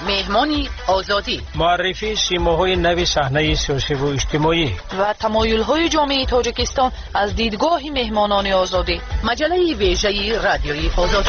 مهمانی آزادی، معرفی سیماهای نوی صحنه سیاسی و اجتماعی و تمایل‌های جامعه تاجیکستان از دیدگاه مهمانان آزادی. مجله ویژه رادیویی آزادی.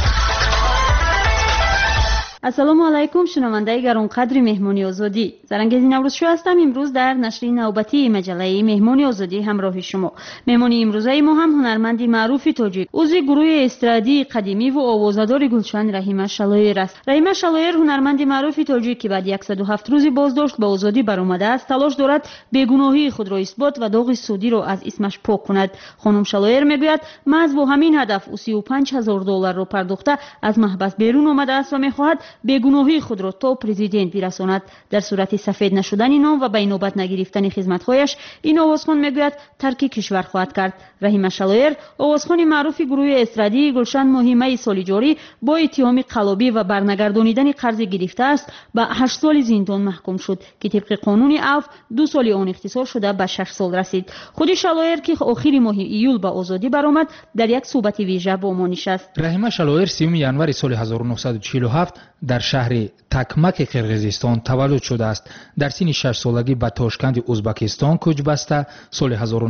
السلام علیکم شنونده گرانقدر مهمانی آزادی. زرنگزی نوروزشو هستم. امروز در نشر نوبتی مجله مهمانی آزادی همراه شما. مهمانی امروزه ما هم هنرمندی معروف تاجیک، عضو گروه استرادی قدیمی و آوازه‌دار گلشن رحیمه شلایر است. رحیمه شلایر هنرمندی معروف تاجیک که بعد 107 روزی بازداشت به آزادی برآمده است، تلاش دارد بیگناهی خود را اثبات و داغ سودی را از اسمش پاک کند. خانم شلایر میگوید محض با همین هدف او $35,000 را پرداخته از محبس بیرون آمده است و میخواهد بیگناهی خود را تا پرزیدنت برساند. در صورت سفید نشدن نام و به نوبت نگرفتن خدمت‌هایش این آوازخوان میگوید ترک کشور خواهد کرد. رحیمه شلایر آوازخوان معروف گروه استرادی گلشن ماهی سال جاری با اتهام قلابی و برنگردانیدن قرض گرفته است به 8 سال زندان محکوم شد که طبق قانون عفو 2 سال آن اختصار شده به 6 سال رسید. خود شلایر که آخر ماه ایول به آزادی برآمد در یک صحبت ویژه با ما نشست. رحیمه شلایر 30 ینوار سال 1947 در شهر تکمک قرقیزستان تولد شده است. در سن 6 سالگی به تاشکند ازبکستان کوچ بسته سال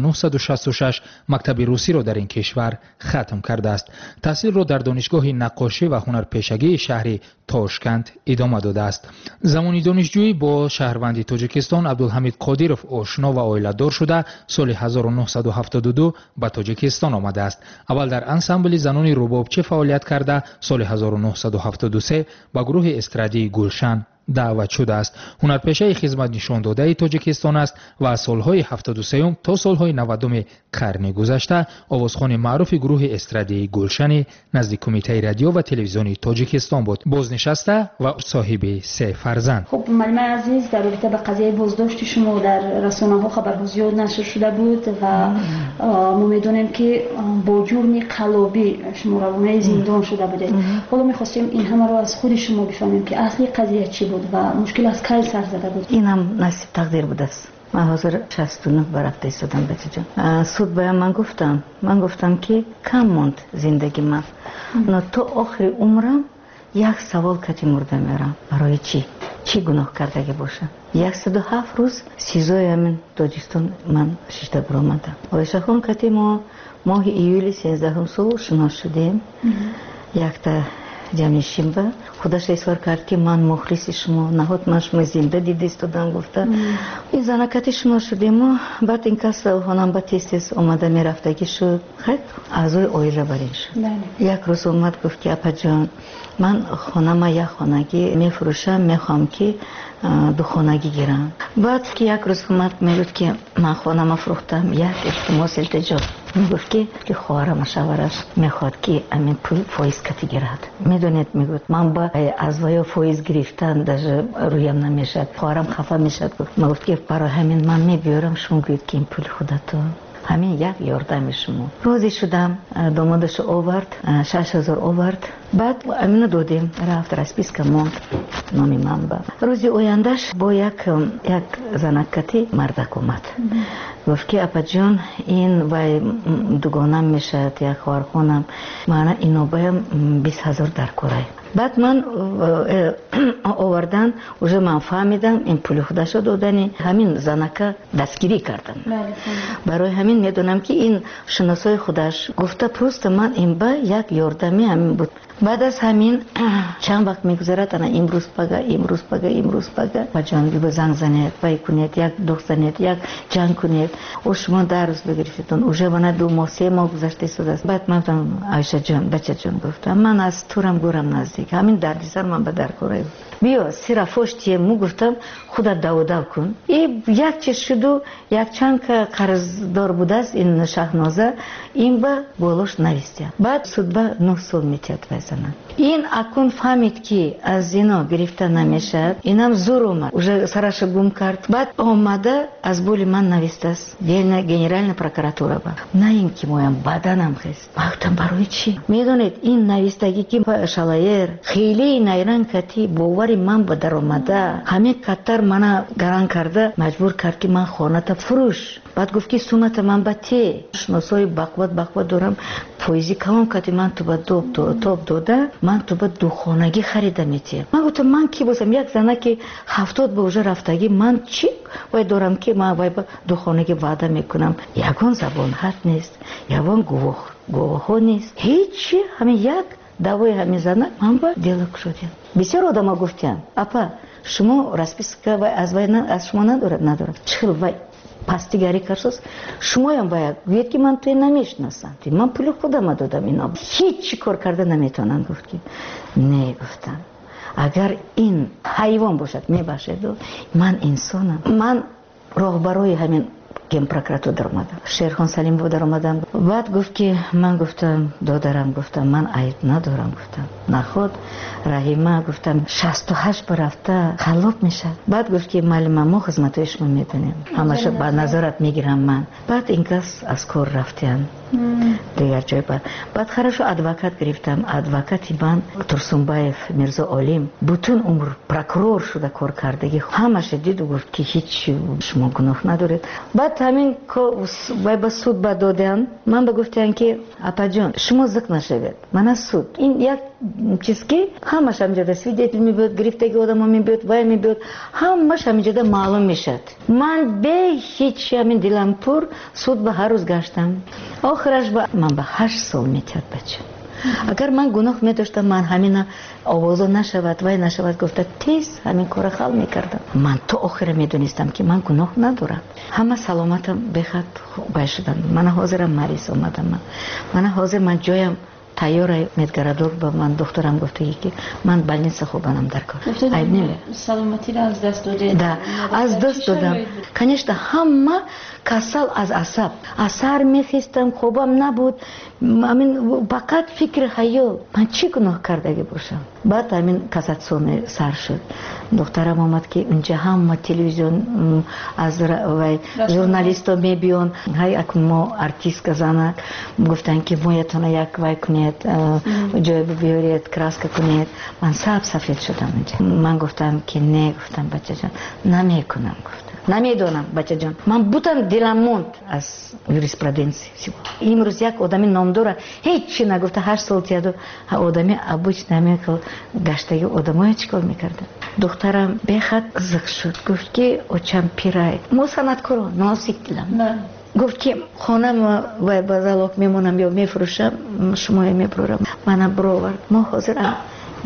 1966 مکتب روسی را در این کشور ختم کرده است. تحصیل را در دانشگاه نقاشی و هنرپیشگی شهر تاشکند ادامه داده است. زمانی دانشجویی با شهروند تاجیکستان عبدالحمید قادیروف آشنا و عائله‌دار شده سال 1972 به تاجیکستان آمده است. اول در انسامبل زنان ربابچه فعالیت کرده سال 1973 به گروه استرادی گلشن دعوت شده است. هنرپیشه خدمت نشان داده تاجیکستان است و از سالهای 73 تا سالهای 90 قرن گذشته آوازخوان معروف گروه استرادی گلشن نزد کمیته رادیو و تلویزیون تاجیکستان بود. بازنشسته و صاحب 3 فرزند. خب معلم عزیز، در رابطه با قضیه بازداشت شما در رسانه‌ها خبرها زیاد نشر شده بود و ما می‌دونیم که با جرم قلابی شما روانه زندان شده بودید. حالا می‌خواستیم این همه رو از خود شما بفهمیم که اصلی قضیه چی بود و مشکل از کی سر زده بود. این هم نصیب تقدیر بود است. من حاضر 69 برفته ایستادم بچه جان. سود باید من گفتم که کم موند زندگی من. نه تا آخر عمرم یک سوال کتی مرده میرم. برای چی گناه کردگی باشه؟ 107 روز سیزای همین داجستان من ششته برآمدم. آیشه خان کتی ما ماه ایولی 13 سال شناس شدیم. یک تا جمعیشیم با خودش اصرار کرد که من مخلص شما نهاد من شما زنده دیده استادم گفته این زنکتی شما شدیم و بعد این کس خانم با تیست اومده می رفتگی شد خیلی اعضای آیله برین شد. یک روز اومد گفت که اپا جان من خانم یک خانگی می فروشم میخوام که 2 خانگی گیرم. بعد که یک روز اومد میگفت که من خانم فروختم یک التماس التجا میگفت که خواهرم شوهرش میخواد که امین پول فایز کتی گیرد. میدونید میگفت من با از ویا فایز گرفتن در رویم نمیشد. خواهرم خفه میشد. میگفت که برای همین من میبیارم شما گوید که این پول خودتو همین یک یاردم شما. روزی شدم دامادش آورد 6,000 آورد. بعد امینو دادیم رفت رسپیس که ماند نامی من با روزی آیندهش با یک زنکتی مردک اومد. گفت که اپا جان این وای دوگانم میشد یک خواهرخونم من اینو بایم 20,000 در کره. بعد من آوردن اوجه من فهمیدم این پول خودشو دادنی همین زنکه دستگیری کردن. برای همین میدونم که این شناسای خودش گفته پروست من این با یک یاردمی همین بود. بعد از همین چند وقت میگذرد انا امروز پگه و جان بی زنگ زنید بای کنید یک دو زنید یک جنگ کنید و شما در روز بگیرفتون اوجه ونه 2 ماه 3 ماه گذشته شده است. بعد من گفتم عایشه جان بچه جان گفتم من از تورم گورم نزدیک همین دردی سر من به در کوره بیا سیرا فوشتیه مو گفتم خودت داو کن. این یک چیز شد یک چند که قرضدار بوده است این شهنازه این با بولوش نویسته. بعد سود با 9 سال میتید بزنن. این اکون فهمید که از اینا گرفته نمیشد. اینم زور اومد اوجه سرش گم کرد. بعد آمده از بولی من نویسته است گنرال پروکراتورا با نه این که مویم بدنم خست. گفتم برای چی؟ میدونید این نویستگی که شلایر خیلی نیران کتی باوری من به در آمده همین کتر من گران کرده مجبور کرد که من خانه تا فروش. بعد گفت که سومت من با تی شناسای بقوت دارم پویزی کام کتی من تو با توب داده من تو با دو خانگی خریده میتی. من گفتم من کی باشم یک زنه که 70 به اوجه رفتگی من چی باید دارم که من باید با دو خانگی وعده میکنم. یگان زبان حد نیست یگان گواه نیست هیچی همین یک دوای همین زنه من با دیالوگ شدیم. بسیار آدم گفتیم اپا شما расписка از شما ندارد چخیل وای پستیگری کرسوس شما هم باید گوید که من توی نمیشناسم من پول خودم دادم اینا هیچ کار کرده نمیتونن. گفت که نه گفتم اگر این حیوان باشد میباشد من انسانم. من راهبرای همین گیم پروکراتور در اومدم شیرخان سلیم بود در اومدم. بعد گفت که من گفتم دادرم گفتم من عیب ندارم گفتم نخود رحیمه گفتم 68 برفته خلاب میشه. بعد گفت که معلم ما خدمتای شما میدونیم همش با نظارت میگیرم من. بعد این کس از کار رفتن دیگر جای بعد خرش ادوکات گرفتم. ادوکاتی من ترسونبایف میرزا علیم بوتون عمر پروکورور شده کار کردگی همش دید و گفت که هیچ شما گناه ندارید. بعد همین که با سود با دادن من گفتن که اپا جان شما زک نشوید من از سود این یک چیز که همش همینجا свидетель میبود گرفتگی آدم ها میبود وای میبود همش همینجا معلوم میشد. من به هیچ همین دلم پر سود به هر روز گشتم. آخرش من به 8 سال میترد بچه. اگر من گناه میداشتم من همین آوازو نشود وای نشود گفته تیز همین کار خال میکردم. من تو آخر میدونستم که من گناه ندارم. همه سلامتم بخواد باشدم. من حاضرم مریض اومدم. من حاضر من جایم تیاره مدگردور با من دکترم گفته که من بالنیسه خوبانم در کار. عیب نمیه. سلامتی را از دست دادید؟ ده از دست دادم. کنیشته همه کسل از عصب اثر میخیستم خوبم نبود. همین فقط فکر خیال من چی گناه کرده باشم. بعد همین کاساتسیون سر شد. دکترم آمد که اونجا هم تلویزیون از ژورنالیستا میبیون های اکمو ارتیست زنک گفتن که مویتون یک وای کنید جای بیارید کراسکه کنید. من سفید شدم اونجا. من گفتم که نه گفتم بچه جان نمیکنم گفتم نمیدونم بچه جان من بودم دلم موند از یوریسپرودنسی. امروز یک آدمی نامدار هیچی نگفته 8 سال تیادو آدمی ابوچ نمیکل گشتگی آدمای چیکار میکردن. دخترم بخد زخ شد گفت که اوچم پیرای مو صنعتکارو ناسیکلم گفت که خانم و بازالوک میمونم یا میفروشم شما میبرم منم برو ما حاضرم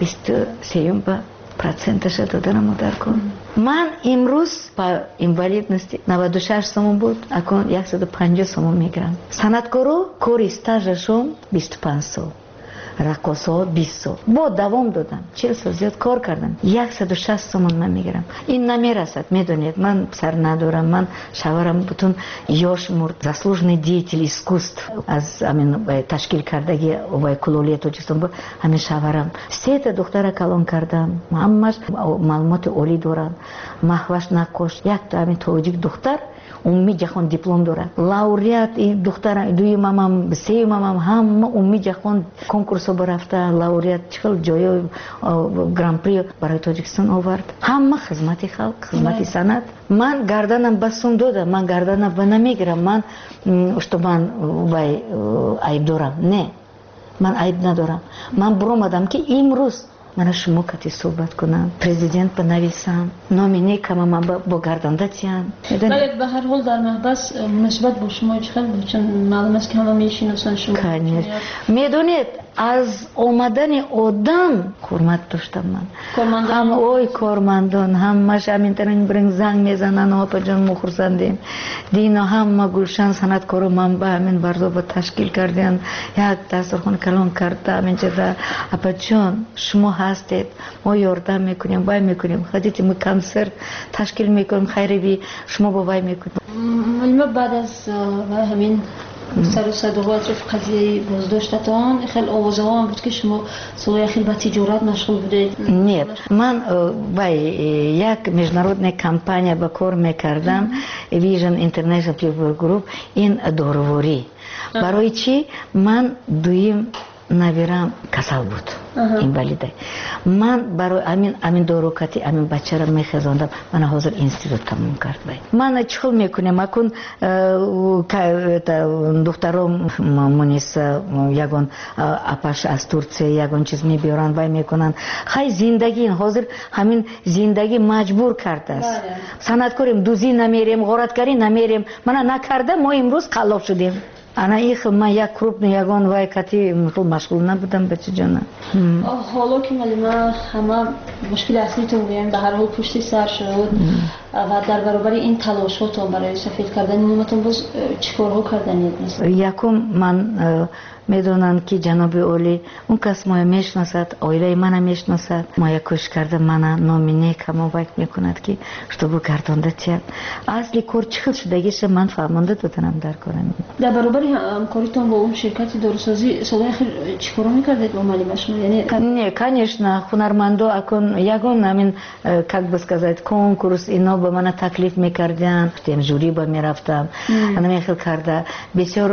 23 با процентش دادنم در کن. من امروز با اینوالідності 96 سوم بود اکنون 150 سوم میگیرم. صنعتکارو کار استاژشون 25 سال رقاصا 20 سال با دوام دادم 40 سال زیاد کار کردم 160 سوم من میگیرم. این نمیرسد میدونید من سر ندارم. من شوهرم بتون یاش مرد заслуженный деятель искусств از همین تشکیل کردگی و کلولی توجستان بود. همین شوهرم 3 تا دختر کلان کردم همش معلومات عالی دارن محوش نقاش. یک تا همین توجیک دختر عمومی جهان دیپلم داره لауреат دختر دوی مامام سه مامام هم عمومی جهان کنکورس برفته لауреат چخل جای گران پری برای تاجیکستان آورد. همه خدمت خلق خدمت سنت. من گردنم بسون دادم. من گردنم نمیگیرم. من що من عیب دارم نه من عیب ندارم. من برآمدم که امروز من شما کتی صحبت کنم پرزیدنت بنویسم نامینه کم من با گرداندتیم. ولی به هر حال در محبس نسبت با شما چقدر بود چون معلوم است که همه میشناسن شما. میدونید از آمدن آدم حرمت داشتم من. هم اوی کارمندان همش همینطور برنگ زنگ میزنن آپا جان مخورسندیم دینا هم ما گلشن صنعتکارو من به همین بردا با تشکیل کردین یک دسترخوان کلان کرده همینجا در آپا جان شما هستید ما یاردم میکنیم وای میکنیم خدیتی ما کنسرت تشکیل میکنیم خیری شما با وای میکنیم. ولی بعد از همین سر و صدقات رفت قضیه بازداشتتان خیلی آوازه ها هم بود که شما سوی خیلی با تجارت مشغول بودید. نه من با یک международная کمپانی با کار میکردم ویژن اینترنشنال پیپل گروپ این داروری برای چی من دویم набирам касал буд инвалидай ман барои амин дорукати амин бачаро мехезондам мана ҳозир институт тамом кард мана чихел мекунем акун духтаром муниса ягон апаш аз Турция ягон чиз мебиёранд вай мекунанд хай зиндагӣ ҳозир ҳамин зиндагӣ маҷбур кардааст санъаткорем дузӣ намерем ғораткарӣ намерем мана накарда мо имрӯз қаллоб шудем ана ин хел ман як крупный ягон вай кати хел машғул набудам бачаҷона ҳоло ки малима ҳама мушкили аслитон гӯям ба ҳар ҳол пушти сар шуд ва дар баробари ин талошотон барои сафед кардани номатон боз чӣ корҳо карданед якум ман медонанд ки ҷаноби олӣ он кас моя мешносад оилаи мана мешносад моя кӯшиш карда мана номи нек ҳамовайк мекунад ки чтобы гардонда тият асли кор чӣ хел шудагиша ман фаҳмонда доданам дар корам дар баробари ҳамкоритон бо он ширкати дорусозӣ солҳои ахир чӣ корро мекардед бо малима шумо не конечно ҳунармандо акун ягон ҳамин как бы сказать конкурс ино ба мана таклиф мекарданд жюри ба мерафтам ҳамин хел карда бисёр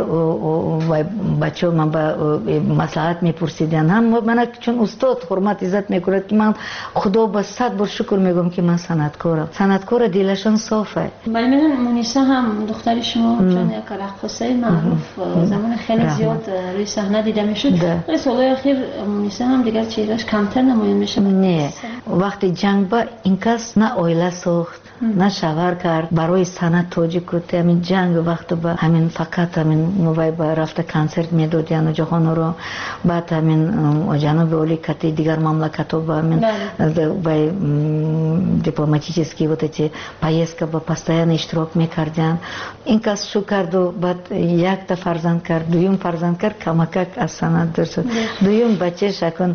бачаҳо ман ба маслиҳат мепурсиданд ҳам мана чун устод ҳурмат иззат мекунад ки ман худо ба 100 бор шукр мегӯям ки ман санъаткорам санъаткора дилашон софа малимаҷон муниса ҳам духтари шумо чун як раққосаи маъруф замони хеле зиёд рӯи саҳна дида мешуд вале солҳои ахир муниса ҳам дигар чеҳрааш камтар намоён мешавад не вақти ҷанг ба ин кас на оила сохт на шавар кард барои санъат тоҷик куд ҳамин ҷанг вақто ба ҳамин фақат ҳамин вай ба рафта консерт медодияну ҷаҳонро баъд ҳамин ҷаноби олӣ кати дигар мамлакатҳо ба ҳамин вай дипломатически вот эти поездка ба постоянно иштирок мекардиянд ин кас шу карду баъд якта фарзанд кард дуюм фарзанд кард камакак аз санъат дур шуд дуюм бачааш акун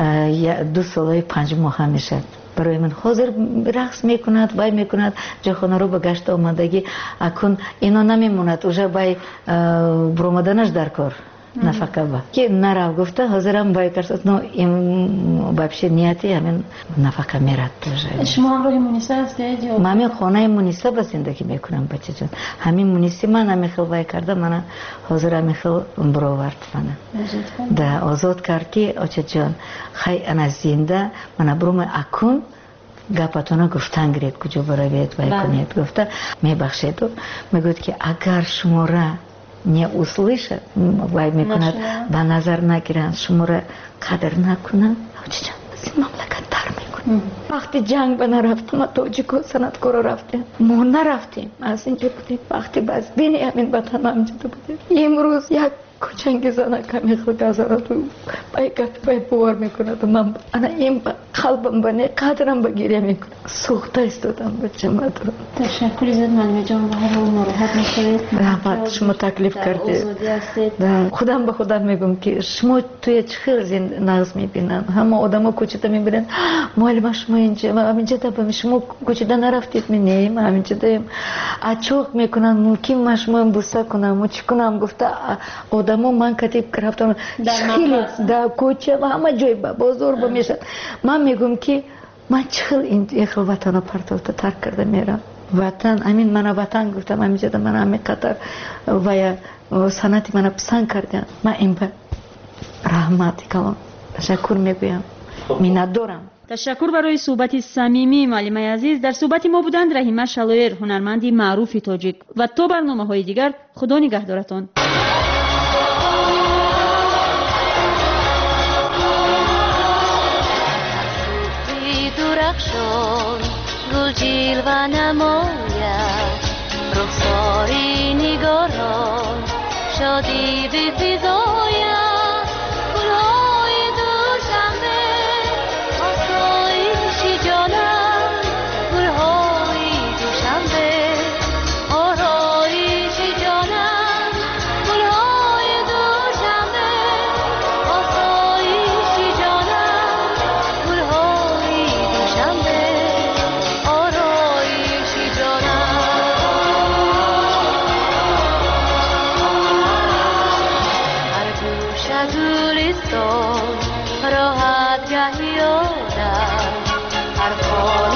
2 солаи 5 моҳа мешад барои ман ҳозир рақс мекунад вай мекунад ҷойхонаро ба гашт омадагӣ акун ино намемонад уже вай буромаданаш дар кор нафака ба ки нарав гуфта ҳозирам вай кард но им вообще нияти ҳамин нафака мерад шумо ҳамроҳи муниса ҳастед ё ман ҳамин хонаи муниса ба зиндагӣ мекунам бачаҷон ҳамин муниси ман ҳамин хел вай карда мана ҳозир ҳамин хел буровард мана да озод кард ки очаҷон хай ана зинда мана бурума акун гапатона гуфтан гиред куҷо баравед вай кунед гуфта мебахшеду мегӯяд ки агар шумора не услышат вай мекунад ба назар нагиранд шуморо қадр накунанд очаҷон аз ин мамлакат тар мекунад вақти ҷанг ба нарафтам тоҷико санъаткоро рафтем мо нарафтем аз инҷо будем вақти базбини ҳамин ватан амҷода будем имрӯз як кӯчанги занака мехӯгазанад бай гапи бай бовар мекунаду ман ана ин ба қалбам ба не қадрам ба гирия мекунад сӯхта истодам бачаматро ташаккури зиёд малимаҷон ба ҳар ҳол нороҳат мешавед раҳмат шумо таклиф кардед худам ба худам мегӯям ки шумо туя чӣ хел нағз мебинанд ҳама одамо кӯчада мебинанд муаллима шумо ҳаминҷода шумо кӯчада нарафтед не ман ҳаминҷодаем ачоқ мекунанд мумкин ман шумоам буса кунам чӣ кунам гуфта одамо ман катиб рафтам дар кӯча ва ҳама ҷой ба бозор ба мешад ман мегӯям ки ман чӣ хел ин хел ватанро партофта тарк карда мерам ватан амин мана ватан гуфтам ҳаминҷода мана ҳамин қадар вая санъати мана писанд кардиам ман ин ба раҳмати калом ташаккур мегӯям миннатдорам ташаккур барои суҳбати самимӣ муаллимаи азиз дар суҳбати мо буданд раҳима шалоер ҳунарманди маъруфи тоҷик ва то барномаҳои дигар худо нигаҳдоратон جلوه نماید رخسار نگاران شادی بفزاید گلهای دوشنبه آسایش جانم گلهای دوشنبه آرایش جانم گلهای دوشنبه آسایش جانم گلهای دوشنبه راحت گهی آدم هر